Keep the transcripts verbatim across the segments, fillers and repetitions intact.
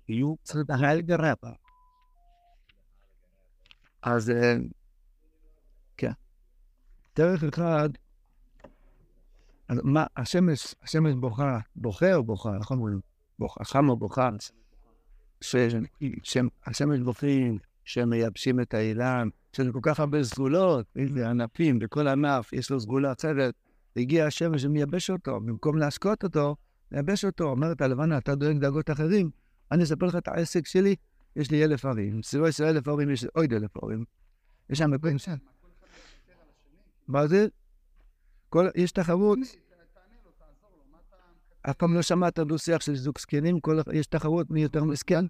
יהיו צריך להל גרפה. אז כן. דרך אחד, אז מה, השמש, השמש בוכה, בוכה או בוכה, איך אומרים? בוכה, חמה בוכה. שהשמש בוכים, שמייבשים את האילן, שזה כל כך הרבה סגולות, איזה ענפים, בכל ענף יש לו סגולה אחרת, הגיע השמש ומייבש אותו, במקום להשקות אותו, מייבש אותו, אומרת הלבנה, אתה דואג דאגות אחרים, אני אספר לך את העסק שלי, יש לי אלף ערים, סביבו יש אלף ערים, יש עוד אלף ערים, יש שם בפרק שם. מה זה? יש תחרות, אף פעם לא שמעת דו-שיח של זוג זקנים, יש תחרות מי יותר מסכן.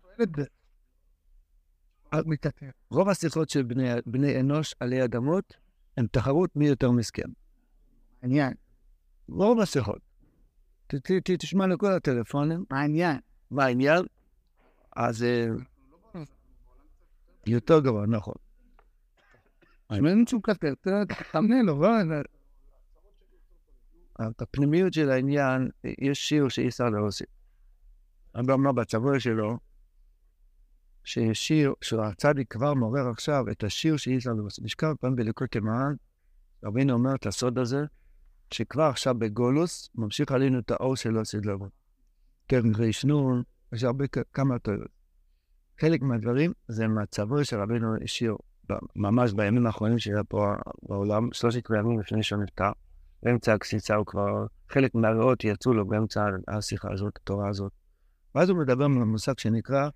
רוב השיחות של בני אנוש עלי אדמות, הן תחרות מי יותר מסכן. מעניין. רוב השיחות. תשמע לכל הטלפונים. מעניין. מעניין. אז יותר גרוע, נכון. שמעניין שהוא כתב, תחמנה לו, לא? הפנימיות של העניין, יש שיר שאי אפשר להוסיף. אבא אמר בצבוע שלו, שיש שיר, שהצדיק כבר מעורר עכשיו את השיר שאי אפשר להוסיף. נשכב פעם בליקוטי מרן, רבינו אומר את הסוד הזה, שכבר עכשיו בגולוס, ממשיך עלינו את האור שלו סדלבון. קרן רישנון, יש הרבה כמה טובות. חלק מהדברים זה מהצבוע של רבינו השיר, ממש בימים האחרונים שהיה פה בעולם, שלושת ימים לפני שהוא נפטר. באמצע הקסיצה הוא כבר, חלק מהראות יצאו לו באמצע השיחה הזאת, התורה הזאת. ואז הוא מדבר במושג שנקרא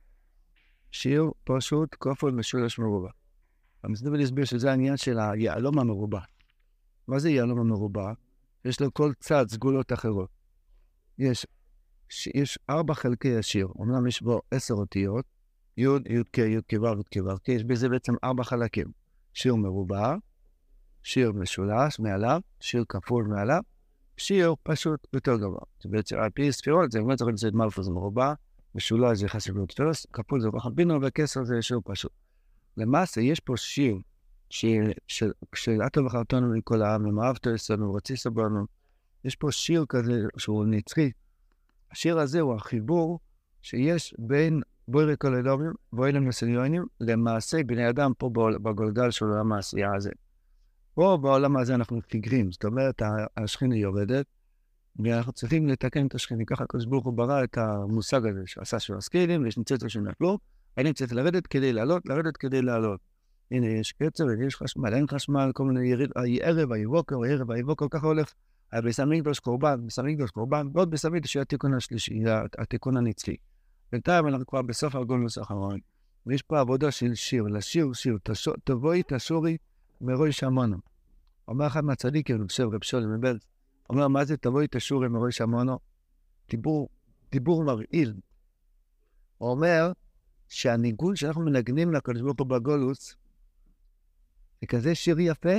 שיר פשוט כפול משולש מרובע. המסביב להסביר שזה העניין של היעלום המרובע. מה זה יעלום המרובע? יש לו כל צד סגולות אחרות. יש, יש ארבע חלקי השיר, אומנם יש בו עשר אותיות, י', י' כ', י' כ' ו', י' כ' ו', כי יש בזה בעצם ארבע חלקים. שיר מרובע, שיר משולש מעליו, שיר כפול מעליו, שיר פשוט יותר גבוה. זה בעצם על פי ספירות, זה באמת צריך לצאת מלפו זה מרובע, משולש זה חסר להיות פרס, כפול זה רוחב בינו, וכסר זה שיר פשוט. למעשה, יש פה שיר, שיר של אתו וחרתנו מכל העם, אם אהבת אצלנו, רצי סבנו, יש פה שיר כזה שהוא נצחי. השיר הזה הוא החיבור שיש בין בוירי כל אדומים, ואילם לסניונים, למעשה בני אדם פה בגולגל של העולם העשייה הזה. פה בעולם הזה אנחנו פיגרים, זאת אומרת, השכינה יורדת, ואנחנו צריכים לתקן את השכינה. ככה הקדוש ברוך הוא ברא את המושג הזה, שעשה של הסקילים, ויש ניצוצות שנפלו, אני צריך לרדת כדי לעלות, לרדת כדי לעלות. הנה, יש קצר, יש חשמל, אין חשמל, כל מיני יריד, ערב, היבוקר, ערב, היבוקר, ככה הולך, בסמיקדוש קורבן, בסמיקדוש קורבן, ועוד בסמיקדוש שיהיה התיקון השלישי, התיקון הנצחי. בינתיים אנחנו כבר בסוף הגולוס האחרון, ויש פה עבודה של שיר, לשיר, שיר, תבואי, תשורי, מרוי שמונו. אומר אחד מהצדיקים, אני חושב, רב שולם מבלז, אומר, מה זה תבואי תשורי מרוי שמונו? דיבור, דיבור מרעיל. הוא אומר שהניגון שאנחנו מנגנים לקדוש ברוך הוא בגולוס, זה כזה שיר יפה,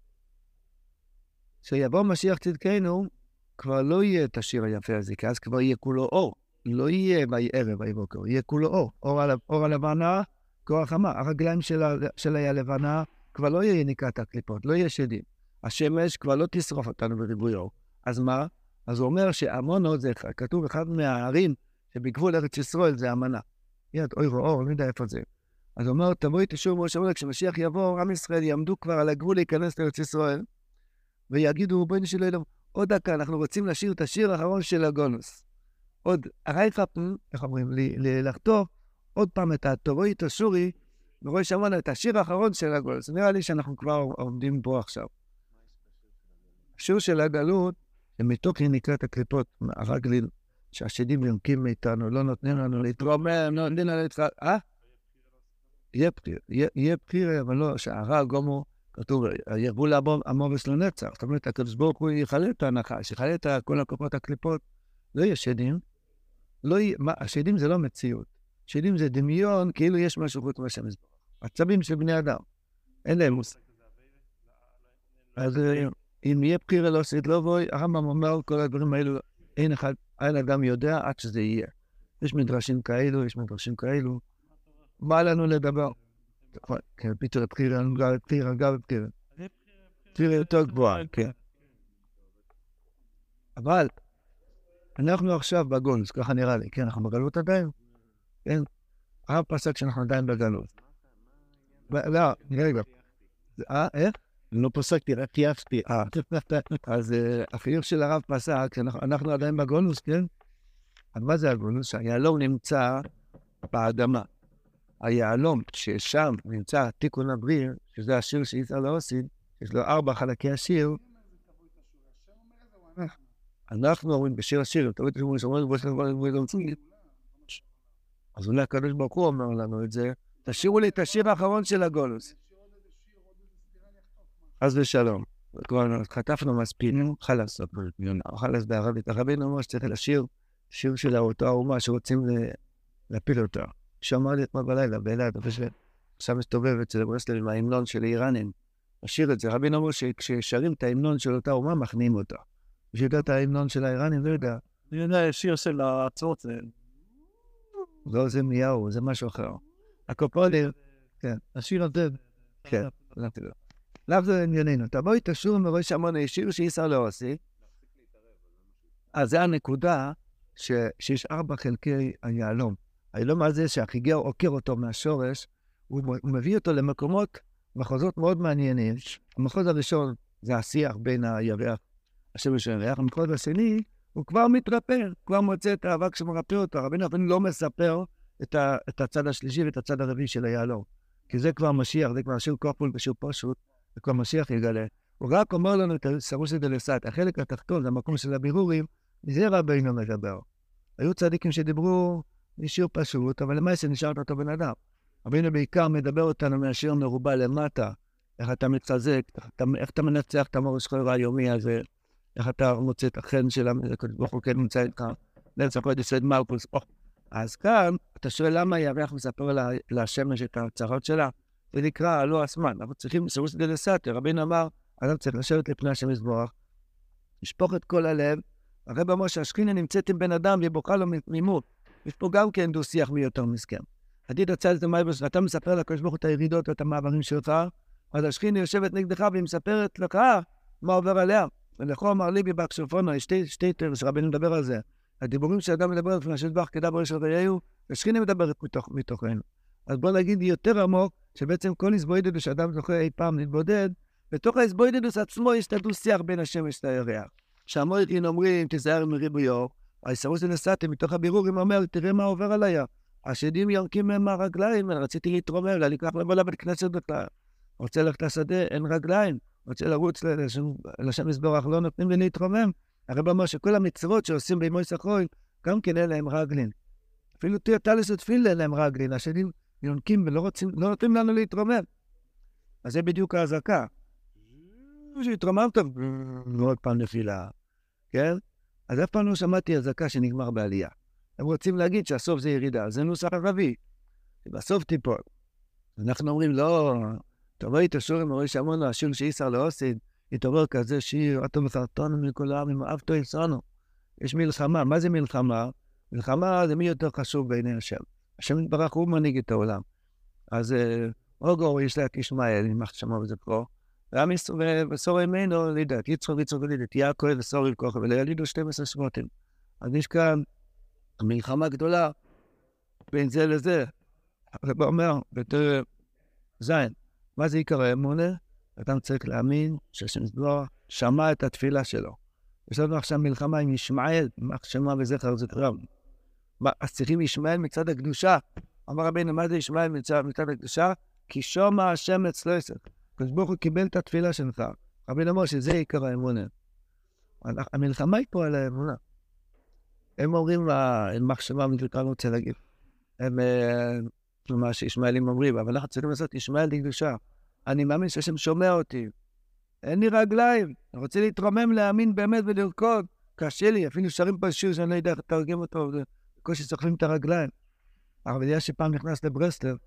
שיבוא משיח צדקנו, כבר לא יהיה את השיר היפה הזה, כי אז כבר יהיה כולו אור. לא יהיה בערב, ביבוקר, יהיה כולו אור. אור, אור הלבנה, כוח חמה. הרגליים של הלבנה, כבר לא יהיה יניקת הקליפות, לא יהיה שדים. השמש כבר לא תשרוף אותנו בריבוי אור. אז מה? אז הוא אומר שעמונו, זה כתוב אחד מהערים שבגבול ארץ ישראל זה המנה. יד אוי אור, לא יודע איפה זה. אז הוא אומר, תבואי תשוב מראש המונה, כשמשיח יבוא, עם ישראל יעמדו כבר על הגבול להיכנס לארץ ישראל, ויגידו, בואי נשאלו אלו, עוד דקה, אנחנו רוצים לשיר את השיר האחרון של הגולוס. עוד, הרייפה, איך אומרים, לחטוף, עוד פעם את התבואי תשורי, ורואה שמונה את השיר האחרון של הגולוס. נראה לי שאנחנו כבר עומדים פה עכשיו. השיר של הגלות, שמתוך היא נקראת הקליפות, הרגלים, שהשדים יונקים מאיתנו, לא נותנים לנו להתרומם, לא נותנים לנו להתחל... אה? יהיה בחיר, יהיה בחיר, אבל לא, שהרע גומו, כתוב, ירבו לעמובס לנצח. זאת אומרת, הקדוש ברוך הוא יחלה את הנחש, יחלה את כל הקופות הקליפות. לא יהיה שדים. לא יהיה, מה, השדים זה לא מציאות. שדים זה דמיון, כאילו יש משהו חוץ מהשם יזבח. עצבים של בני אדם. אין להם מושג. אז אם יהיה בחיר אלא עשית לא בואי, הרמב"ם אומר כל הדברים האלו, אין אחד, אין אדם יודע עד שזה יהיה. יש מדרשים כאלו, יש מדרשים כאלו. מה לנו לדבר? כן, פיתר הבחיר, הבחיר, אגב הבחיר. הבחיר יותר גבוהה, כן. אבל אנחנו עכשיו בגולוס, ככה נראה לי, כן, אנחנו בגלות עדיין, כן, הרב פסק שאנחנו עדיין בגלות. לא, נראה לי גם. אה, איך? לא פסקתי, רק קייפתי. אז החיוב של הרב פסק, אנחנו עדיין בגולוס, כן? אז מה זה הגולוס? היהלום נמצא באדמה. היהלום ששם נמצא תיקון הבריר, שזה השיר שיצא לאוסיד, יש לו ארבע חלקי השיר. אנחנו אומרים בשיר השיר, אתה רואה את השיר, שאומרים בו שלנו, אז אולי הקדוש ברוך הוא אומר לנו את זה, תשאירו לי את השיר האחרון של הגולוס. אז ושלום. כבר חטפנו מספיק, חלס, חלס בערבית. הרבינו אומר שצריך לשיר שיר של אותו האומה שרוצים להפיל אותה. שאמר לי אתמול בלילה, באלעד, עכשיו מסתובב אצל ברסלב עם ההמנון של האיראנים. השיר את זה. רבינו אומר שכששרים את ההמנון של אותה אומה, מכניעים אותה. ושיודע את ההמנון של האיראנים, לא יודע. אני יודע, שיר של העצות זה... לא, זה מיהו, זה משהו אחר. הקופולים, כן. השיר הזה... כן, לא תדע. לאו זה ענייננו. תבואי תשור מראש המון הישיר שיסר לעושי. אז זה הנקודה שיש ארבע חלקי היהלום. היהלום הזה שהחיגר עוקר אותו מהשורש, הוא מביא אותו למקומות, מחוזות מאוד מעניינים. המחוז הראשון זה השיח בין הירח, השמש והירח. המחוז השני הוא כבר מתרפא, כבר מוצא את האבק שמרפא אותו. רבינו אפילו לא מספר את, ה, את הצד השלישי ואת הצד הרביעי של היהלום. כי זה כבר משיח, זה כבר שיר כפול ושיר פשוט, זה כבר משיח יגלה. הוא רק אומר לנו את סרוסא דלסתא, החלק התחתון, זה המקום של הבירורים, מזה רבינו מדבר. היו צדיקים שדיברו משיר פשוט, אבל למעשה נשארת אותו בן אדם. רבינו בעיקר מדבר אותנו מהשיר מרובע למטה, איך אתה מתחזק, איך אתה מנצח את המורש חוירה היומי הזה, איך אתה מוצא את החן של הקדוש ברוך הוא כן נמצא איתך, נצח קודש סד מלכוס. אז כאן, אתה שואל למה הירח מספר לשמש את הצרות שלה? זה נקרא לא הזמן, אבל צריכים סרוסא דלסתא. רבינו אמר, אדם צריך לשבת לפני השם יתברך, לשפוך את כל הלב. הרב אמר שהשכינה נמצאת עם בן אדם ובוכה לו ממות. יש פה גם כן דו שיח מי יותר מסכן. עתיד הצד את המייבוס, ואתה מספר לקדוש ברוך הוא את הירידות ואת המעברים שלך, אז השכינה יושבת נגדך והיא מספרת לך מה עובר עליה. ולכו אמר ליבי באקסופונו, יש שתי, שתי תר שרבינו מדבר על זה. הדיבורים שאדם מדבר לפני השם יתברך כדבר של ראיהו, השכינה מדברת מתוך, מתוכנו. אז בוא נגיד יותר עמוק, שבעצם כל הסבוידדוס שאדם זוכה אי פעם להתבודד, בתוך ההסבוידדוס עצמו יש את הדו-שיח בין השמש לירח. שהמויכין אומרים, תיזהר מריבויו, סרוסא דלסתא מתוך הבירורים אומר, תראה מה עובר עליה. השדים יורקים מהם מהרגליים, רציתי להתרומם, אני אקח לבוא לבית כנסת בכלל. רוצה ללכת לשדה, אין רגליים. רוצה לרוץ לשם יתברך, לא נותנים לי להתרומם. הרב אמר שכל המצוות שעושים בימי סחרוי, גם כן אין להם רגלין. אפילו תיאטלס ותפילה אין להם רגלין. השדים יונקים ולא רוצים, לא נותנים לנו להתרומם. אז זה בדיוק ההזעקה. שהתרוממת, ועוד פעם נפילה. כן? אז אף פעם לא שמעתי הזעקה שנגמר בעלייה. הם רוצים להגיד שהסוף זה ירידה. זה נוסח ערבי. בסוף תיפול. אנחנו אומרים, לא, תבואי תשור עם הראש המון, השיר שיסר לאוסיד, יתעורר כזה שיר, אתו מסרטון מכל העם, עם אהבתו יצרנו. יש מלחמה. מה זה מלחמה? מלחמה זה מי יותר חשוב בעיני השם. השם יתברך הוא מנהיג את העולם. אז אוגו יש לה את ישמעאל, נמח שמה וזה פה. וסור ימינו לידת, יצחוק ויצחוק ולידת, יעקב וסור יבכוך, ולילידו שתים עשרה שבטים. אז יש כאן מלחמה גדולה בין זה לזה. הרב אומר, בתור זין, מה זה עיקר האמונה? אדם צריך להאמין שהשם יתברך שמע את התפילה שלו. יש לנו עכשיו מלחמה עם ישמעאל, מחשמה וזכר זכרם. אז צריכים ישמעאל מצד הקדושה. אמר רבינו, מה זה ישמעאל מצד, מצד הקדושה? כי שומע השם אצלו יסר. הקדוש ברוך הוא קיבל את התפילה שלך. רבינו אמר שזה עיקר האמונה. המלחמה היא פה על האמונה. הם אומרים, מחשבה מדלקה לא רוצה להגיד. הם, מה שישמעאלים אומרים, אבל אנחנו צריכים לעשות ישמעאל לקדושה. אני מאמין שהשם שומע אותי. אין לי רגליים. אני רוצה להתרומם, להאמין באמת ולרקוד. קשה לי, אפילו שרים פה שיר שאני לא יודע איך לתרגם אותו, בקושי סוחבים את הרגליים. הרב אליהו שפעם נכנס לברסלב,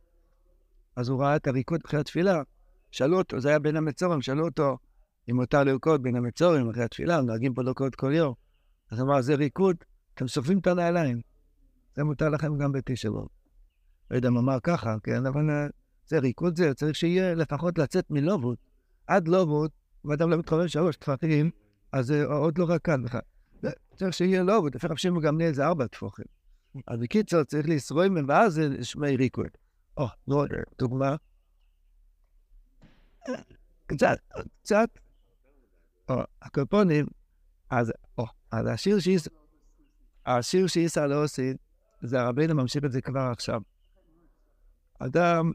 אז הוא ראה את הריקוד אחרי התפילה. שאלו אותו, זה היה בין המצורים, שאלו אותו אם מותר לרקוד בין המצורים אחרי התפילה, הם נוהגים פה לרקוד כל יום. אז אמר, זה ריקוד, אתם סוחבים את הנעליים. זה מותר לכם גם בתשעה. לא יודע מה אמר ככה, כן, אבל זה ריקוד זה, צריך שיהיה לפחות לצאת מלובוד. עד לובוד, ואדם לא מתחולל שלוש טפחים, אז זה עוד לא רק כאן בכלל. צריך שיהיה לובוד, לפי רב שמעון גמליאל זה ארבע טפוחים. אז בקיצור צריך לסרוי מהם, ואז זה שמי ריקוד. או, לא, דוגמה. קצת, קצת. או, הקופונים, אז, או, אז השיר שיש, השיר שיסה לא עושה, זה הרבינו ממשיך את זה כבר עכשיו. אדם,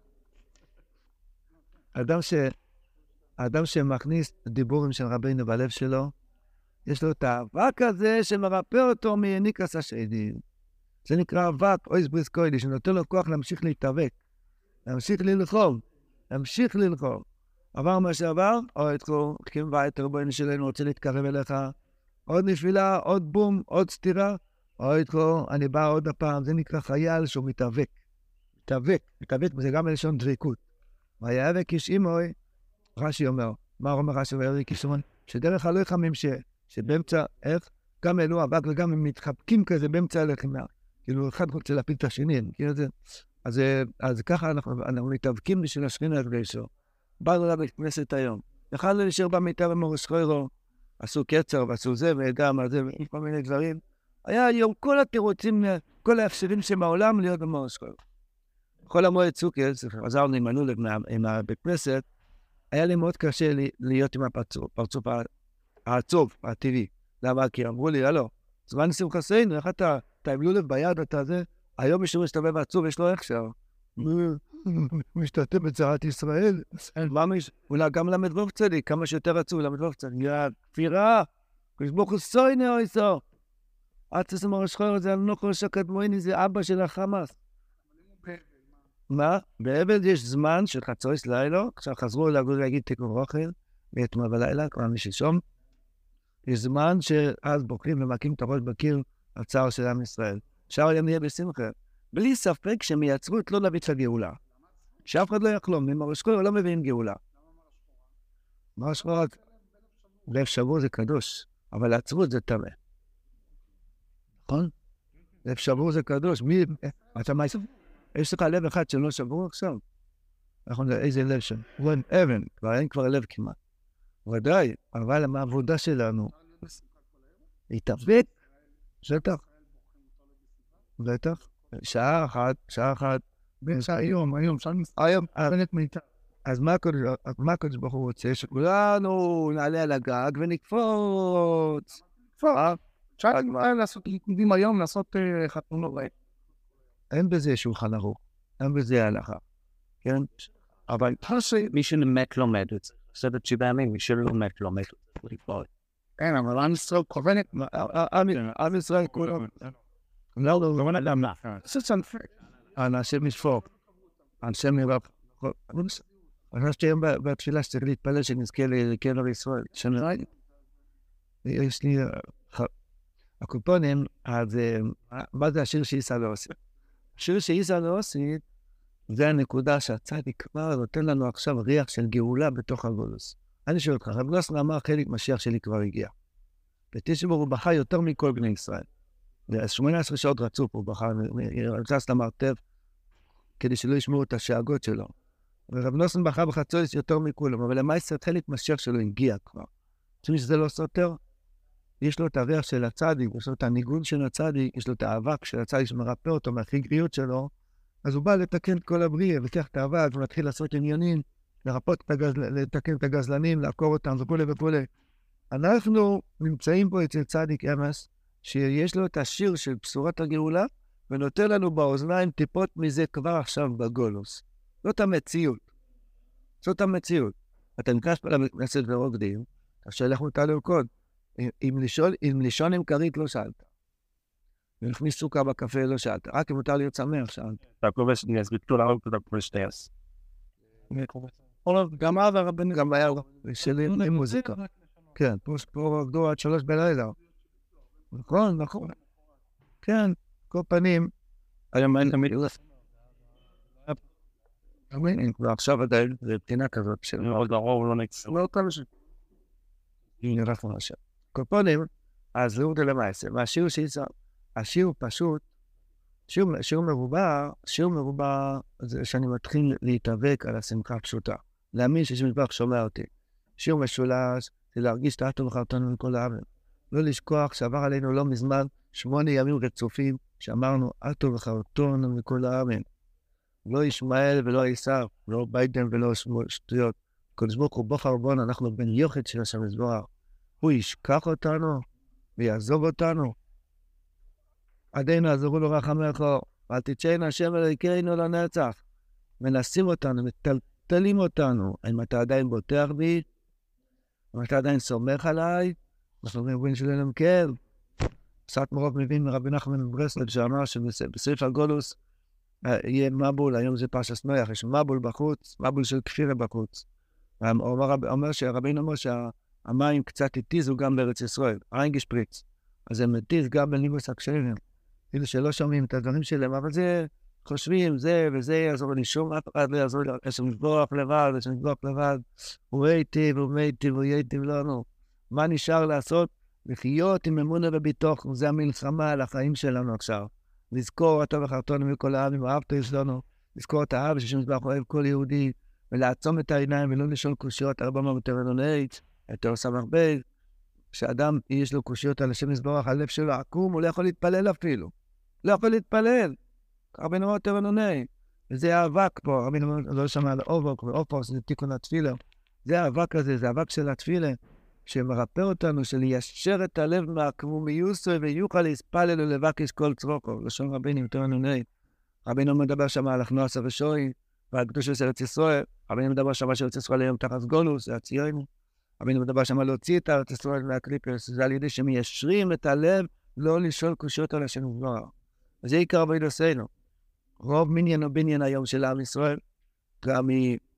אדם ש... האדם שמכניס דיבורים של רבינו בלב שלו, יש לו את האבק הזה שמרפא אותו מניקס השדים. זה נקרא אבק, אויס בריס קוידי, שנותן לו כוח להמשיך להתאבק, להמשיך ללחום, להמשיך ללחום. עבר מה שעבר, או אתכו, חכים בית, רבונו שלנו, רוצה להתקרב אליך, עוד נפילה, עוד בום, עוד סתירה, או אתכו, אני בא עוד הפעם, זה נקרא חייל שהוא מתאבק. מתאבק, מתאבק, זה גם מלשון דריקות. ויאבק איש אימוי, רש"י אומר, מה אומר רש"י ויאבק איש אימוי? שדרך הלחמים ש... שבאמצע, איך? גם אלו אבק וגם הם מתחבקים כזה באמצע הלחימה. כאילו, אחד רוצה להפיל את השני, כאילו זה... אז, אז ככה אנחנו, אנחנו מתאבקים בשביל השכינה הקדושה. באנו לבית כנסת היום. יכלנו להישאר במיטה במורש חוירו, עשו קצר ועשו זה וגם על זה וכל מיני דברים. היה היום כל התירוצים, כל האפשרים שבעולם להיות במורש חוירו. כל המועד סוכר, חזרנו עם הנולד עם הבית כנסת, היה לי מאוד קשה להיות עם הפרצוף העצוב, הטבעי. למה? כי אמרו לי, הלו, זמן שמחסינו, איך אתה, אתה עם לולב ביד, אתה זה, היום מישהו מסתובב עצוב, יש לו הכשר. משתתף בצרת ישראל, מה מש... אולי גם למדבוב צדי, כמה שיותר עצוב למדבוב צדי. יא, כפירה, כשבוך סויני או איסו. עד שסמר השחור הזה, אני לא חושב שקדמויני, זה אבא של החמאס. מה? באבל יש זמן של חצויס לילה, עכשיו חזרו לגור להגיד תיקון רוחל, ואתמול בלילה, כבר משלשום, יש זמן שאז בוקרים ומקים את הראש בקיר הצער של עם ישראל. שער היום יהיה בשמחה. בלי ספק שהם ייצרו את לא להביא את הגאולה. שאף אחד לא יחלום, אם הרשקול לא מביאים גאולה. מה השחור? לב שבור זה קדוש, אבל העצבות זה טמא. נכון? לב שבור זה קדוש. מי... אתה מה... יש לך לב אחד שלא שבור עכשיו? נכון, איזה לב שם? הוא אין אבן, כבר אין כבר לב כמעט. ודאי, אבל מה העבודה שלנו? להתאבק? בטח. בטח. שעה אחת, שעה אחת. שעה היום, היום, שעה היום. בנט מיטה. אז מה הקדוש ברוך הוא רוצה? שכולנו נעלה על הגג ונקפוץ. קפוץ. אפשר לעשות ליכודים היום, לעשות חתונות. אין בזה שולחן ערוך. אין בזה הלכה. כן? אבל מי שנמת לומד את זה. סדת שבעה ימים, מי שלא מת לומד את זה. כן, אבל עם ישראל כוונת. עם ישראל כולם. לא, לא, לא, לא, לא. אנשי משפוק. אנשי מרב. אני חושב שהיום בתפילה שצריך להתפלל שנזכה לקבר ישראל. יש לי... הקופונים, אז מה זה השיר שאיסה לא עושה? השיר שאיסה לא עושה, זה הנקודה שהצדיק כבר נותן לנו עכשיו ריח של גאולה בתוך הגולוס. אני שואל אותך, רב נוסן אמר, חלק משיח שלי כבר הגיע. בתשעה הוא בכה יותר מכל בני ישראל. שמונה עשרה שעות רצוף הוא בכה, רצס למרתף, כדי שלא ישמעו את השאגות שלו. ורב נוסן בכה בחצויס יותר מכולם, אבל למעשה חלק משיח שלו הגיע כבר. חושבים שזה לא סותר? יש לו את הריח של הצדיק, יש לו את הניגון של הצדיק, יש לו את האבק של הצדיק שמרפא אותו מהחיגריות שלו, אז הוא בא לתקן את כל הבריאה, ותח את האבק, ולהתחיל לעשות עניינים, לרפות את הגז... לתקן את הגזלנים, לעקור אותם וכו' וכו'. אנחנו נמצאים פה אצל צדיק אמס, שיש לו את השיר של בשורת הגאולה, ונותן לנו באוזניים טיפות מזה כבר עכשיו בגולוס. זאת המציאות. זאת המציאות. אתה נכנס פה לכנסת ורוקדים, אז שלח אותה לרקוד. אם לישון, אם לישון עם כרית לא שאלת. ולכניס סוכר בקפה לא שאלת. רק אם מותר להיות שמח שאלת. אתה כובש לי, אז ביטול הרוב אתה כובש תייס. גם אבא רבן... גם היה שלי עם מוזיקה. כן, פה רקדו עד שלוש בלילה. נכון, נכון. כן, כל פנים. היום אין תמיד... ועכשיו עדיין, זה פתינה כזאת של... עוד הרוב לא נקצר. לא אותה לשם. היא נראית לנו עכשיו. כל פנים, אז לא יודע למעשה. והשיר שיצא, השיר פשוט, שיר, שיר מרובע, שיר מרובע זה שאני מתחיל להתאבק על השמחה הפשוטה. להאמין שיש מזבח שומע אותי. שיר משולש, זה להרגיש את האטום וחרטנו מכל העם. לא לשכוח שעבר עלינו לא מזמן שמונה ימים רצופים, שאמרנו, אל טוב וחרטון מכל העמים. לא ישמעאל ולא עשיו, לא ביידן ולא שטויות. הקדוש ברוך הוא בוחר בנו, אנחנו בן יוחד של השם יתברך. הוא ישכח אותנו ויעזוב אותנו. עדינו עזרו לו רחמך, ואל תצאנה השם אלוהינו לנצח. מנסים אותנו, מטלטלים אותנו. אם אתה עדיין בוטח בי, אם אתה עדיין סומך עליי, אנחנו אומרים, בן שלנו כן. פסק מרוב מבין מרבי נחמן מברסלב שאמר שבסעיף הגולוס יהיה מבול, היום זה פרשת נוח, יש מבול בחוץ, מבול של כפירה בחוץ. הוא אומר, אומר שהרבינו אומר שהמים קצת התיזו גם בארץ ישראל, איינגשפריץ. אז הם התיז גם בלימוס הקשרים. כאילו שלא שומעים את הדברים שלהם, אבל זה חושבים, זה וזה יעזור לי, שום אף אחד לא יעזור לי, יש מזבוח לבד, יש מזבוח לבד. הוא היטיב, הוא מיטיב, הוא ייטיב לנו. מה נשאר לעשות? לחיות עם אמונה וביטוח, זה המלחמה על החיים שלנו עכשיו. לזכור הטוב וחרטון מכל העמים, ואהבת יש לנו, לזכור את האב שמזבח אוהב כל יהודי, ולעצום את העיניים ולא לשאול קושיות, ארבע מאות תרנונאית, יותר סמך בית, שאדם יש לו קושיות על השם יזבח, הלב שלו עקום, הוא לא יכול להתפלל אפילו. לא יכול להתפלל. ארבע מאות תרנונאית. וזה האבק פה, רבי נאמר, לא שמע על אובוק ואופוס, זה תיקון התפילה. זה האבק הזה, זה האבק של התפילה. שמרפא אותנו, של ליישר את הלב מהקמומיוס ויוכל להספלל ולבקש כל צרוקו. לשון רבינים, תורנו נאי. רבינו מדבר שם על הכנועסה ושוי, ועל קדוש של ארץ ישראל. רבינו מדבר שם שארץ ישראל היום תחת גולוס, זה הציונו. רבינו מדבר שם להוציא את ארץ ישראל מהקליפרס, זה על ידי שמיישרים את הלב, לא לשאול קושיות על השם יתברך. וזה עיקר בעידוסנו. רוב מניין או בניין היום של עם ישראל, גם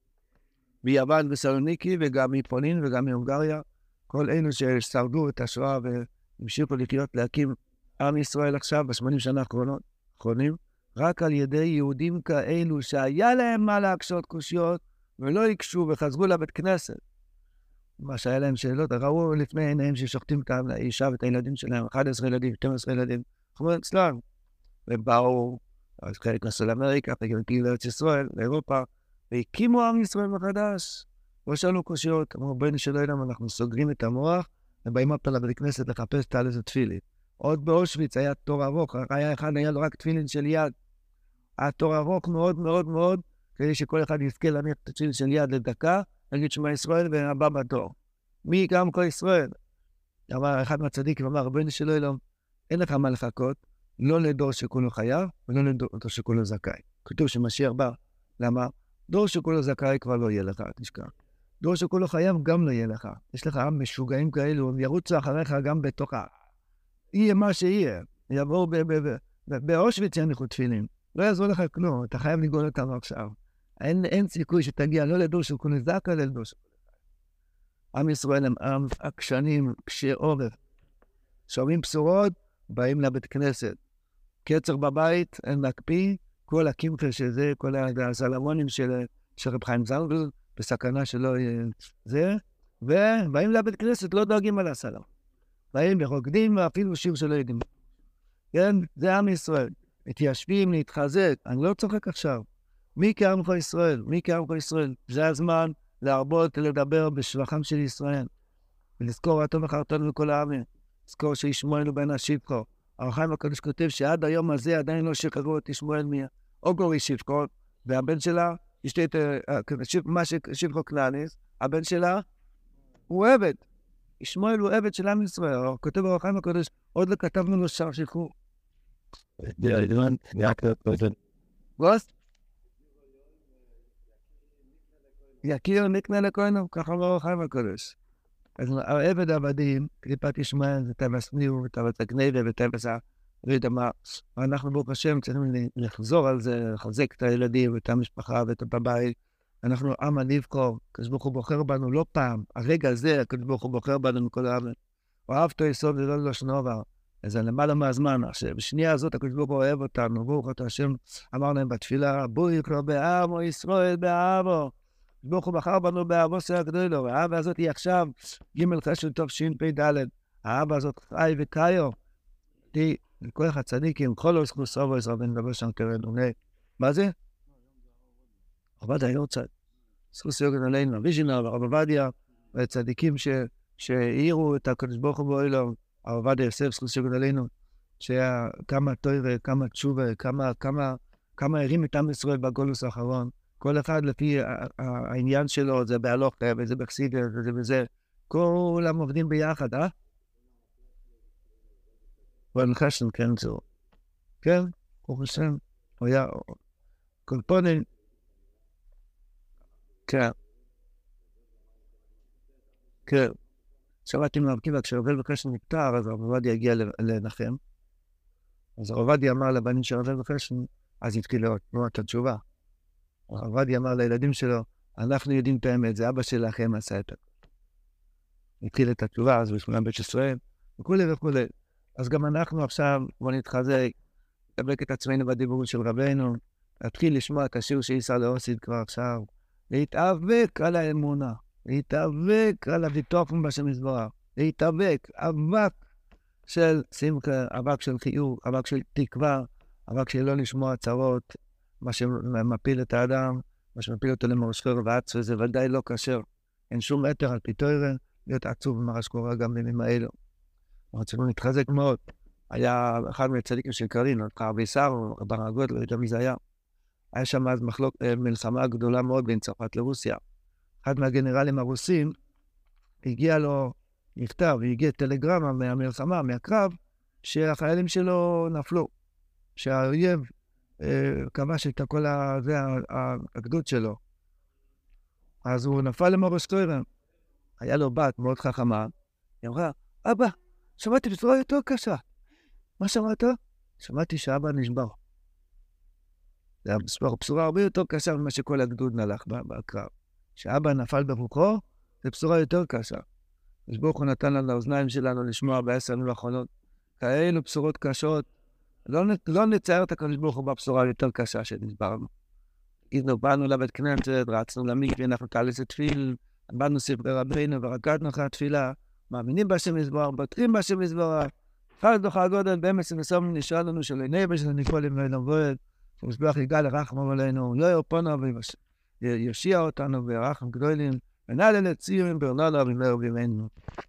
מיוון וסלוניקי, וגם מפולין וגם מהונגריה, כל אלו ששרדו את השואה והמשיכו לחיות להקים עם ישראל עכשיו, בשמונים שנה האחרונות, האחרונים, רק על ידי יהודים כאלו שהיה להם מה להקשות קושיות, ולא יקשו וחזרו לבית כנסת. מה שהיה להם שאלות, ראו לפני עיניהם ששוחטים את האישה ואת הילדים שלהם, אחד עשר ילדים, שתים עשרה ילדים, חמור אצלם. ובאו, אז חלק נסו לאמריקה, וגם הגיעו לארץ ישראל, לאירופה, והקימו עם ישראל מחדש. לא שאלו קושיות, אמרו בין שלא יודעים, אנחנו סוגרים את המוח, ובאים up לבית כנסת לחפש את איזה תפילין. עוד באושוויץ היה תור ארוך, היה אחד, היה לו רק תפילין של יד. היה תור ארוך מאוד מאוד מאוד, כדי שכל אחד יזכה להניח את התפילין של יד לדקה, נגיד שמע ישראל והבא בתור. מי גם כל ישראל? אמר אחד מהצדיקים, אמר, בין שלא יודעים, אין לך מה לחכות, לא לדור שכולו חייב, ולא לדור שכולו זכאי. כתוב שמשיח בא, למה? דור שכולו זכאי כבר לא יהיה לך, תשכח. דור שכולו חייב גם לא יהיה לך. יש לך עם משוגעים כאלו, הם ירוצו אחריך גם בתוך ה... יהיה מה שיהיה. יבואו באושוויץ יניחו תפילין. לא יעזור לך כלום, אתה חייב לגאול אותנו עכשיו. אין, אין סיכוי שתגיע לא לדור שכולו זכאי, אלא לדור שכולו חייב. עם ישראל הם עם עקשנים, קשי עורף. שומעים בשורות, באים לבית כנסת. קצר בבית, אין להקפיא, כל הקמחה שזה, כל הסלמונים של, של רב חיים זלגל, בסכנה שלא זה, ובאים לבית כנסת, לא דואגים על הסלם. באים ורוקדים, ואפילו שיר שלא יודעים. כן? זה עם ישראל. מתיישבים, להתחזק. אני לא צוחק עכשיו. מי כעמך ישראל? מי כעמך ישראל? זה הזמן להרבות, לדבר בשבחם של ישראל. ולזכור הטוב וחרטון לכל העמים. לזכור שישמעאל בן השפחו. הרב חיים הקדוש כותב שעד היום הזה עדיין לא שחררו את ישמעאל מאוגורי שפחו, והבן שלה, יש לי את מה ששפחו כנעניס, הבן שלה הוא עבד. ישמעאל הוא עבד של עם ישראל. כותב הרב חיים הקדוש, עוד לא כתבנו לו שר שחרור. גוסט? יקיר נקנה לכהנו, ככה אומר הרב חיים הקדוש. אז העבד העבדים, קליפת ישמעאל, זה טבעס ניהו, וטבעס הגניבה, וטבעס ה... לא יודע מה. ואנחנו ברוך השם צריכים לחזור על זה, לחזק את הילדים, ואת המשפחה, ואת הבית. אנחנו עם הנבחר, הקדוש ברוך הוא בוחר בנו לא פעם. הרגע הזה, הקדוש ברוך הוא בוחר בנו מכל העם. אוהבתו יסוד ולא לשון עבר. אז זה למעלה מהזמן. עכשיו, בשנייה הזאת הקדוש ברוך הוא אוהב אותנו. ברוך אתה השם אמר להם בתפילה, בוריך לו בעמו, ישראל בעמו. ברוך הוא בחר בנו באהבו שיה גדול לו, האהבה הזאת היא עכשיו ג' חשון טוב שין פי ד', האהבה הזאת חי וקיו, היא לכל אחד צדיקים, כל אוסכו סובו ישראל ונדבר שם קרן, מה זה? עבדיה יורצת, סחוס יוגן עלינו, אביז'ינה והרב עבדיה, וצדיקים שהעירו את הקדוש ברוך הוא באוילום, הרב עובדיה יוסף, זכות שגוד עלינו, שהיה כמה תוירה, כמה תשובה, כמה, כמה, כמה הרים את עם ישראל בגולוס האחרון. כל אחד לפי העניין שלו, זה בהלוך, וזה בחסידות, וזה וזה. כולם עובדים ביחד, אה? ואני חשן, כן, זו. כן, הוא חושב, הוא היה... קולפונים. כן. כן. שמעתי מהרב עקיבא, כשרבל וחשן נפטר, אז הרב עובדיה הגיע לנחם. אז הרב עובדיה אמר לבנים של רבל וחשן, אז התחיל לראות את התשובה. הרב עובדיה אמר לילדים שלו, אנחנו יודעים את האמת, זה אבא שלכם עשה את הכל. התחיל את התשובה, אז בשמונה בית ישראל, וכולי וכולי. אז גם אנחנו עכשיו, בוא נתחזק, נדבק את עצמנו בדיבור של רבנו, להתחיל לשמוע את השיר שייסע לאוסיד כבר עכשיו, להתאבק על האמונה, להתאבק על הביטוחים בשם יזברך, להתאבק, אבק של שמחה, אבק של חיוך, אבק של תקווה, אבק של לא לשמוע צרות, מה שמפיל את האדם, מה שמפיל אותו למורשכו ועצו, זה ודאי לא קשר. אין שום יתר על פי תורה, להיות עצוב במה שקורה גם בימים האלו. אנחנו צריכים להתחזק מאוד. היה אחד מהצדיקים של קרין, רבי שר, ברגות, לא יודע מי זה היה. היה שם אז מחלוק, מלחמה גדולה מאוד בין צרפת לרוסיה. אחד מהגנרלים הרוסים, הגיע לו מכתב, הגיע טלגרמה מהמלחמה, מהקרב, שהחיילים שלו נפלו. שהאויב אה, כבש את כל הזה, הגדוד שלו. אז הוא נפל למורש תורה. היה לו בת מאוד חכמה. היא אמרה, אבא, שמעתי בשורה יותר קשה. מה שמעת? שמעתי שאבא נשבר. זה היה בשורה הרבה יותר קשה ממה שכל הגדוד נלך בקרב. שאבא נפל ברוחו, זה בשורה יותר קשה. אז ברוך הוא נתן לנו לאוזניים שלנו לשמוע בעשר ימים האחרונות. כאלו בשורות קשות. לא, לא נצייר את הקדוש ברוך הוא בבשורה יותר קשה שנשברנו. אנחנו באנו לבית כנסת, רצנו למקווה, אנחנו תהליס תפיל, באנו ספרי רבינו ורקדנו אחרי התפילה, מאמינים בשם יזברך, בטחים בשם יזברך, חג דוחה הגודל, באמץ נסום נשאל לנו של עיני בשביל נפולים ואין עובד, שמזבח יגע לרחם עלינו, לא ירפונו ויושיע אותנו ברחם גדולים, ונעלה לצירים ברננה במר בימינו.